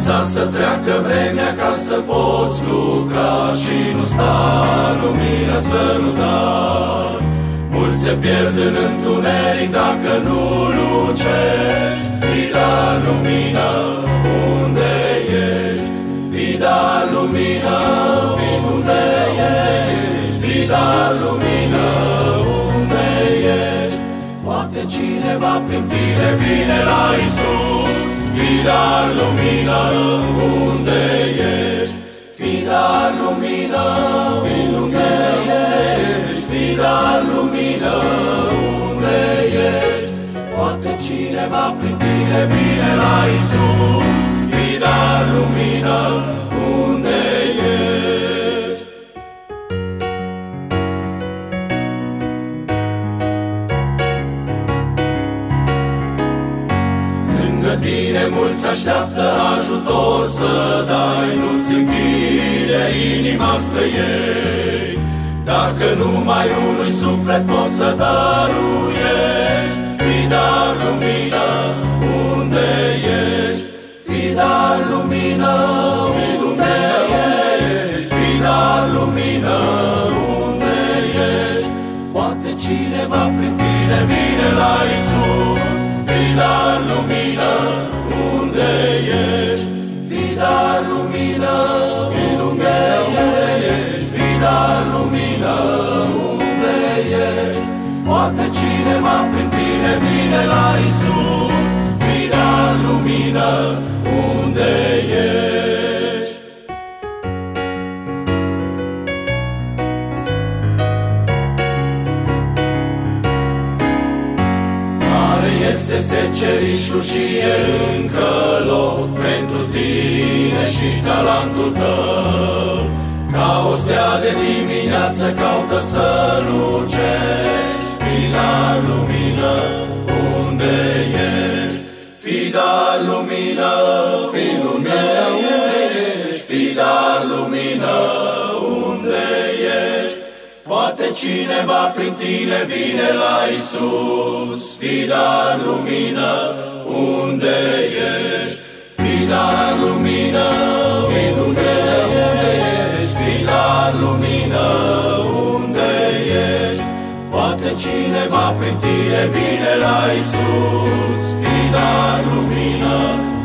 lăsa să treacă vremea ca să poți lucra și nu sta lumina să nu dai. Mulți se pierd în întuneric dacă nu lucești. Fii dar lumină unde ești, fii dar lumină unde ești, fii dar lumină unde ești. Poate cineva prin tine vine la Iisus. Fii dar lumină unde ești, fii dar lumină unde ești, fii dar lumină unde ești. Poate cineva prin tine vine la Iisus. Fii dar lumină unde ești. Lângă tine mulți așteaptă ajutor să dai, nu-ți închide inima spre ei. Dacă numai unui suflet poți să dăruiești. Fii dar lumină unde ești, fii dar lumină unde ești, fii dar lumină unde ești. Poate cineva prin tine vine la Iisus. Fii dar lumină unde ești, fii dar lumină unde ești, fii dar lumină unde ești. Poate cineva prin tine vine la Iisus. Fii dar lumină unde ești. Mare este secerișul și e încă loc pentru tine și talentul tău. Ca o stea de dimineață caută să lucești. Fii dar lumină unde ești, fii dar lumină unde ești, fii dar lumină unde ești. Poate cineva prin tine vine la Iisus. Fii dar lumină unde ești, fii dar lumină unde ești, fii dar lumină unde ești. Poate cineva prin tine vine la Iisus. Fii dar lumină